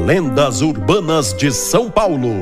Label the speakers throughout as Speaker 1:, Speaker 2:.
Speaker 1: Lendas Urbanas de São Paulo.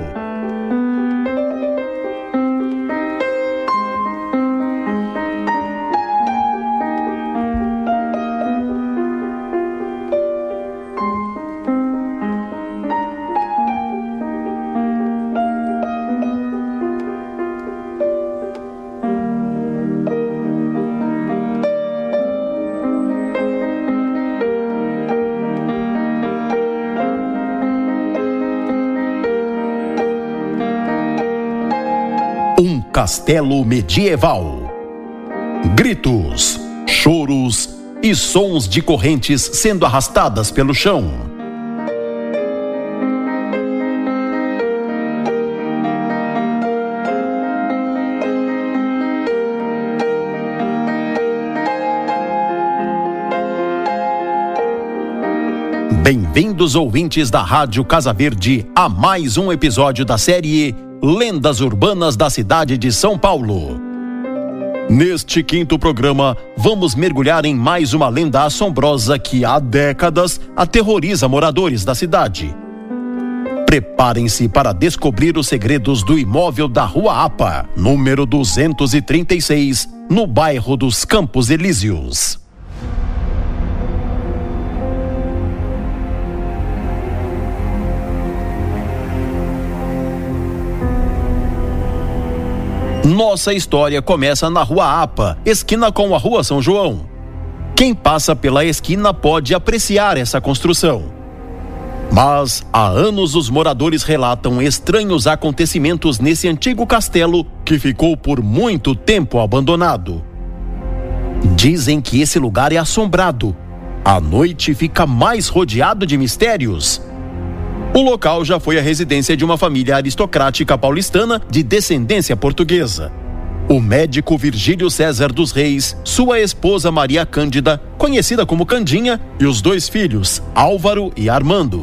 Speaker 1: Um castelo medieval. Gritos, choros e sons de correntes sendo arrastadas pelo chão. Bem-vindos, ouvintes da Rádio Casa Verde, a mais um episódio da série Lendas Urbanas da cidade de São Paulo. Neste quinto programa, vamos mergulhar em mais uma lenda assombrosa que há décadas aterroriza moradores da cidade. Preparem-se para descobrir os segredos do imóvel da Rua APA, número 236, no bairro dos Campos Elíseos. Nossa história começa na Rua APA, esquina com a Rua São João. Quem passa pela esquina pode apreciar essa construção. Mas há anos os moradores relatam estranhos acontecimentos nesse antigo castelo que ficou por muito tempo abandonado. Dizem que esse lugar é assombrado. À noite fica mais rodeado de mistérios. O local já foi a residência de uma família aristocrática paulistana de descendência portuguesa. O médico Virgílio César dos Reis, sua esposa Maria Cândida, conhecida como Candinha, e os dois filhos, Álvaro e Armando.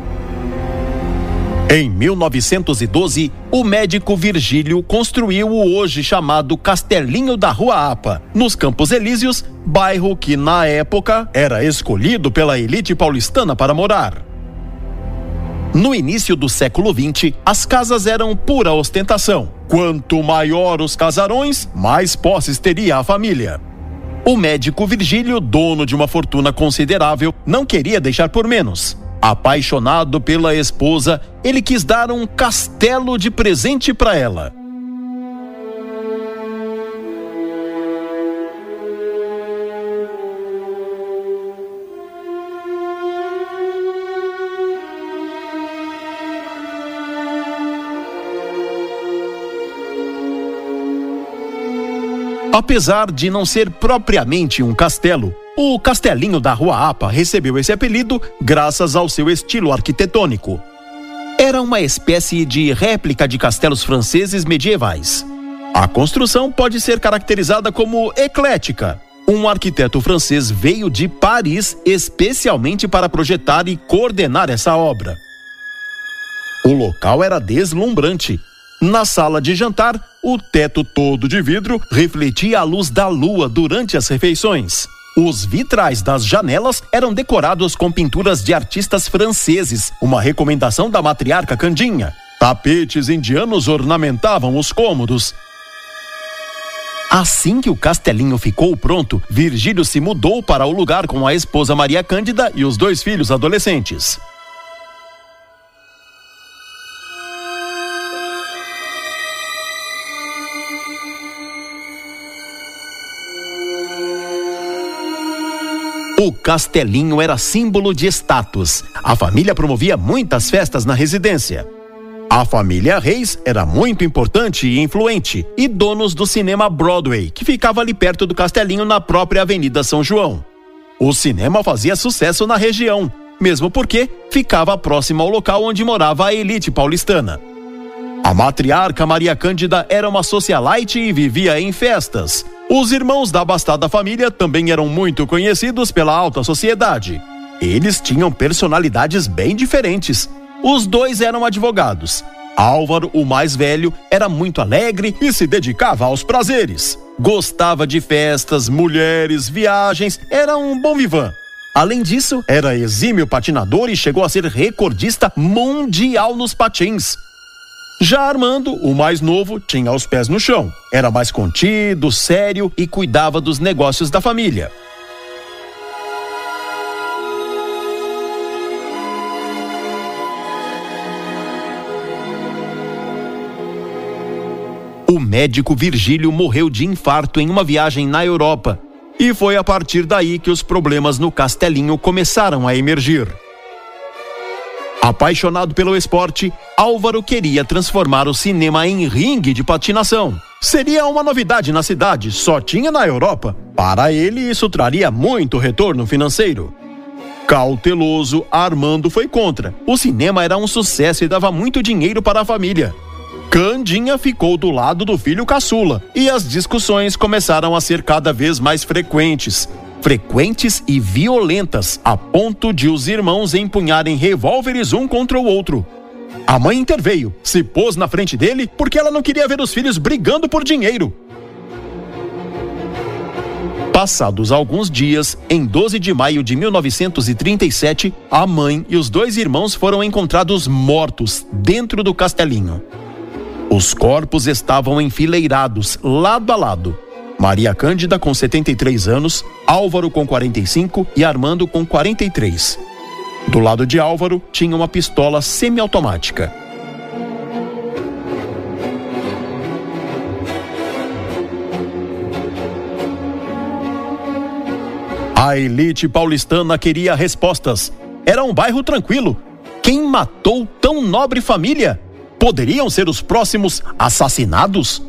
Speaker 1: Em 1912, o médico Virgílio construiu o hoje chamado Castelinho da Rua APA, nos Campos Elíseos, bairro que, na época, era escolhido pela elite paulistana para morar. No início do século XX, as casas eram pura ostentação. Quanto maior os casarões, mais posses teria a família. O médico Virgílio, dono de uma fortuna considerável, não queria deixar por menos. Apaixonado pela esposa, ele quis dar um castelo de presente para ela. Apesar de não ser propriamente um castelo, o Castelinho da Rua APA recebeu esse apelido graças ao seu estilo arquitetônico. Era uma espécie de réplica de castelos franceses medievais. A construção pode ser caracterizada como eclética. Um arquiteto francês veio de Paris especialmente para projetar e coordenar essa obra. O local era deslumbrante. Na sala de jantar, o teto todo de vidro refletia a luz da lua durante as refeições. Os vitrais das janelas eram decorados com pinturas de artistas franceses, uma recomendação da matriarca Candinha. Tapetes indianos ornamentavam os cômodos. Assim que o castelinho ficou pronto, Virgílio se mudou para o lugar com a esposa Maria Cândida e os dois filhos adolescentes. O castelinho era símbolo de status. A família promovia muitas festas na residência. A família Reis era muito importante e influente, e donos do cinema Broadway, que ficava ali perto do castelinho na própria Avenida São João. O cinema fazia sucesso na região, mesmo porque ficava próximo ao local onde morava a elite paulistana. A matriarca Maria Cândida era uma socialite e vivia em festas. Os irmãos da abastada família também eram muito conhecidos pela alta sociedade. Eles tinham personalidades bem diferentes. Os dois eram advogados. Álvaro, o mais velho, era muito alegre e se dedicava aos prazeres. Gostava de festas, mulheres, viagens, era um bom vivant. Além disso, era exímio patinador e chegou a ser recordista mundial nos patins. Já Armando, o mais novo, tinha os pés no chão. Era mais contido, sério e cuidava dos negócios da família. O médico Virgílio morreu de infarto em uma viagem na Europa. E foi a partir daí que os problemas no Castelinho começaram a emergir. Apaixonado pelo esporte, Álvaro queria transformar o cinema em ringue de patinação. Seria uma novidade na cidade, só tinha na Europa. Para ele, isso traria muito retorno financeiro. Cauteloso, Armando foi contra. O cinema era um sucesso e dava muito dinheiro para a família. Candinha ficou do lado do filho caçula e as discussões começaram a ser cada vez mais frequentes e violentas, a ponto de os irmãos empunharem revólveres um contra o outro. A mãe interveio, se pôs na frente dele porque ela não queria ver os filhos brigando por dinheiro. Passados alguns dias, em 12 de maio de 1937, a mãe e os dois irmãos foram encontrados mortos dentro do Castelinho. Os corpos estavam enfileirados, lado a lado. Maria Cândida com 73 anos, Álvaro com 45 e Armando com 43. Do lado de Álvaro tinha uma pistola semiautomática. A elite paulistana queria respostas. Era um bairro tranquilo. Quem matou tão nobre família? Poderiam ser os próximos assassinados?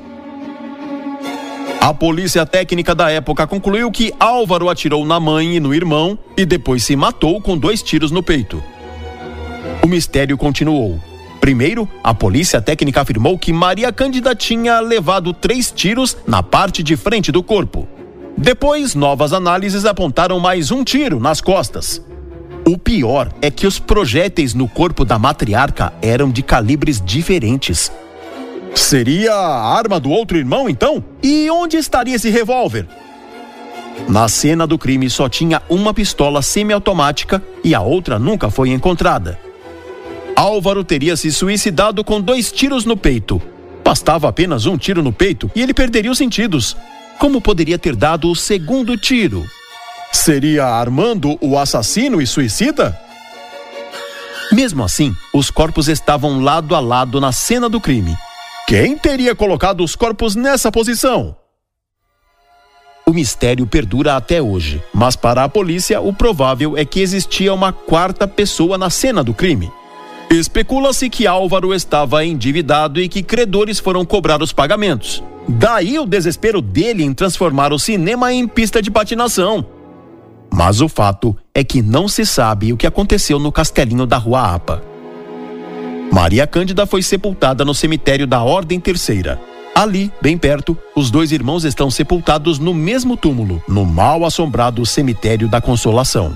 Speaker 1: A polícia técnica da época concluiu que Álvaro atirou na mãe e no irmão e depois se matou com 2 tiros no peito. O mistério continuou. Primeiro, a polícia técnica afirmou que Maria Cândida tinha levado 3 tiros na parte de frente do corpo. Depois, novas análises apontaram mais 1 tiro nas costas. O pior é que os projéteis no corpo da matriarca eram de calibres diferentes. Seria a arma do outro irmão, então? E onde estaria esse revólver? Na cena do crime só tinha uma pistola semiautomática e a outra nunca foi encontrada. Álvaro teria se suicidado com 2 tiros no peito. Bastava apenas 1 tiro no peito e ele perderia os sentidos. Como poderia ter dado o segundo tiro? Seria Armando o assassino e suicida? Mesmo assim, os corpos estavam lado a lado na cena do crime. Quem teria colocado os corpos nessa posição? O mistério perdura até hoje, mas para a polícia o provável é que existia uma 4ª pessoa na cena do crime. Especula-se que Álvaro estava endividado e que credores foram cobrar os pagamentos. Daí o desespero dele em transformar o cinema em pista de patinação. Mas o fato é que não se sabe o que aconteceu no Castelinho da Rua Apa. Maria Cândida foi sepultada no cemitério da Ordem Terceira. Ali, bem perto, os 2 irmãos estão sepultados no mesmo túmulo, no mal-assombrado Cemitério da Consolação.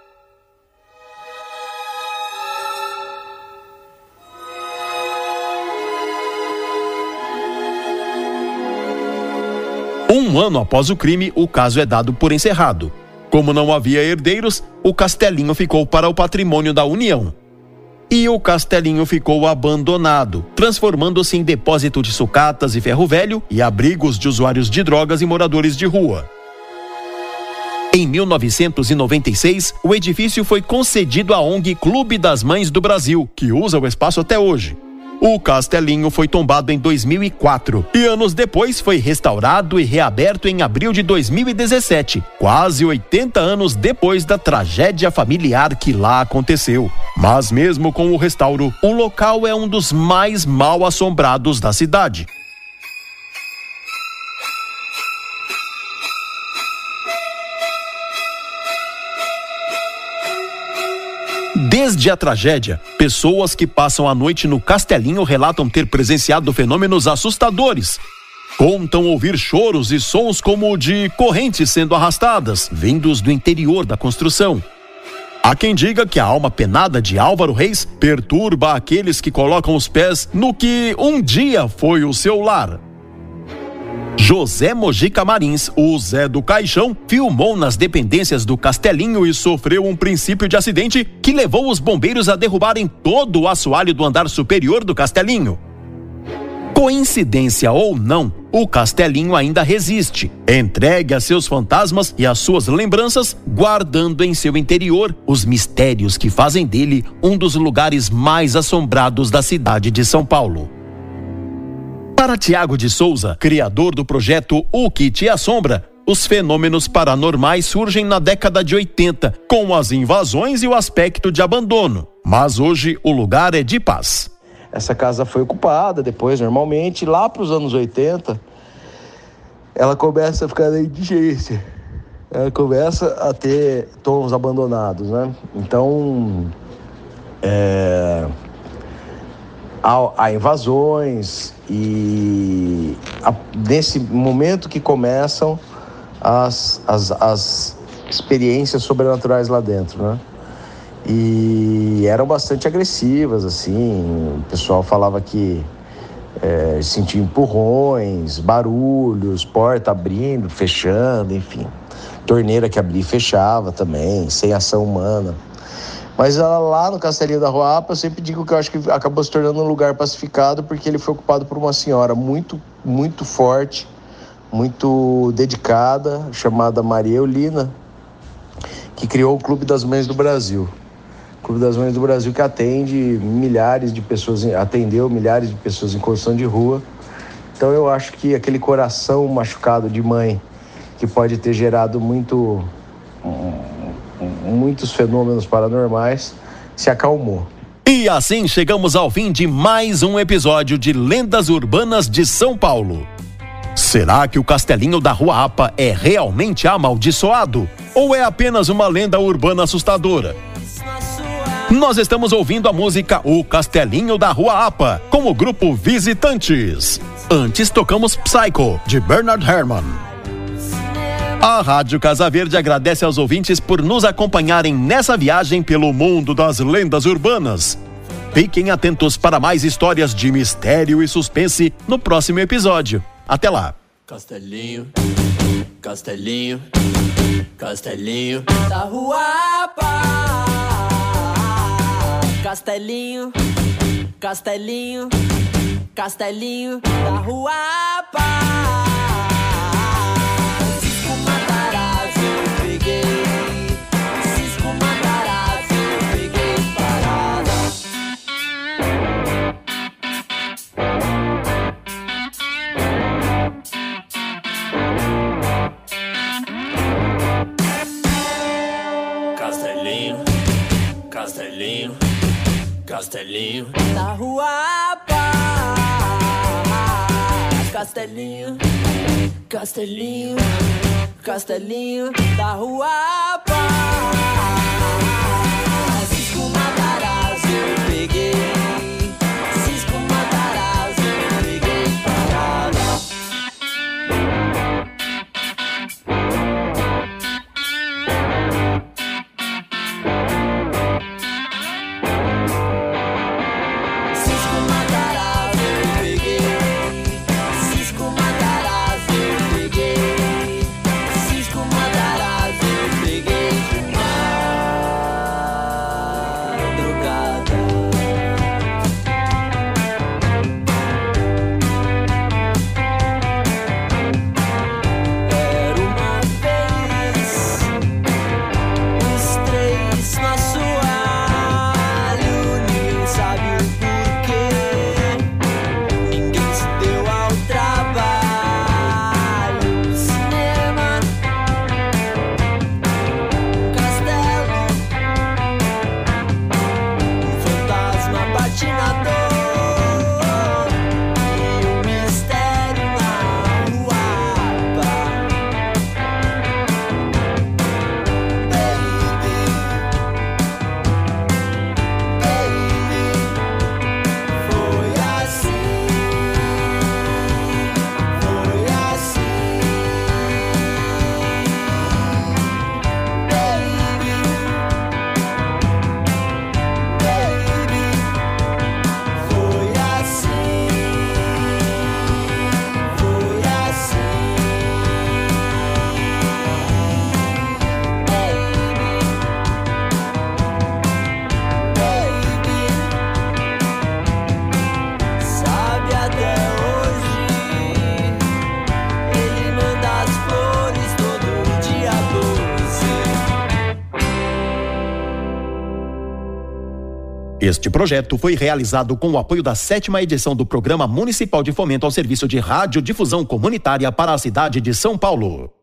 Speaker 1: Um ano após o crime, o caso é dado por encerrado. Como não havia herdeiros, o Castelinho ficou para o patrimônio da União. E o Castelinho ficou abandonado, transformando-se em depósito de sucatas e ferro velho e abrigos de usuários de drogas e moradores de rua. Em 1996, o edifício foi concedido à ONG Clube das Mães do Brasil, que usa o espaço até hoje. O Castelinho foi tombado em 2004 e anos depois foi restaurado e reaberto em abril de 2017, quase 80 anos depois da tragédia familiar que lá aconteceu. Mas mesmo com o restauro, o local é um dos mais mal assombrados da cidade. Desde a tragédia, pessoas que passam a noite no Castelinho relatam ter presenciado fenômenos assustadores. Contam ouvir choros e sons como o de correntes sendo arrastadas, vindos do interior da construção. Há quem diga que a alma penada de Álvaro Reis perturba aqueles que colocam os pés no que um dia foi o seu lar. José Mojica Marins, o Zé do Caixão, filmou nas dependências do Castelinho e sofreu um princípio de acidente que levou os bombeiros a derrubarem todo o assoalho do andar superior do Castelinho. Coincidência ou não, o Castelinho ainda resiste, entregue a seus fantasmas e às suas lembranças, guardando em seu interior os mistérios que fazem dele um dos lugares mais assombrados da cidade de São Paulo. Para Tiago de Souza, criador do projeto O Que Te Assombra, os fenômenos paranormais surgem na década de 80, com as invasões e o aspecto de abandono. Mas hoje o lugar é de paz.
Speaker 2: Essa casa foi ocupada depois, normalmente, lá para os anos 80, ela começa a ficar na indigência. Ela começa a ter tons abandonados, né? Então, há invasões e nesse momento que começam as experiências sobrenaturais lá dentro, né? E eram bastante agressivas, assim, o pessoal falava que sentia empurrões, barulhos, porta abrindo, fechando, enfim, torneira que abria e fechava também, sem ação humana. Mas lá no Castelinho da Rua Apa, eu sempre digo que eu acho que acabou se tornando um lugar pacificado porque ele foi ocupado por uma senhora muito, muito forte, muito dedicada, chamada Maria Eulina, que criou o Clube das Mães do Brasil. O Clube das Mães do Brasil que atendeu milhares de pessoas em condição de rua. Então eu acho que aquele coração machucado de mãe, que pode ter gerado muitos fenômenos paranormais, se acalmou.
Speaker 1: E assim chegamos ao fim de mais um episódio de Lendas Urbanas de São Paulo. Será que o Castelinho da Rua Apa é realmente amaldiçoado? Ou é apenas uma lenda urbana assustadora? Nós estamos ouvindo a música O Castelinho da Rua Apa, com o grupo Visitantes. Antes tocamos Psycho, de Bernard Herrmann. A Rádio Casa Verde agradece aos ouvintes por nos acompanharem nessa viagem pelo mundo das lendas urbanas. Fiquem atentos para mais histórias de mistério e suspense no próximo episódio. Até lá!
Speaker 3: Castelinho, Castelinho, Castelinho da Rua Apa. Castelinho, Castelinho, Castelinho da Rua Apa. Cisco Matarazzo eu peguei, Cisco Matarazzo eu peguei parada. Castelinho, Castelinho, Castelinho da Rua Apa. Castelinho, Castelinho, Castelinho da Rua Apa. Cisco Matarazzo eu peguei, Cisco Matarazzo eu peguei parada. Cisco Matarazzo eu peguei,
Speaker 1: Este projeto foi realizado com o apoio da 7ª edição do Programa Municipal de Fomento ao Serviço de Radiodifusão Comunitária para a cidade de São Paulo.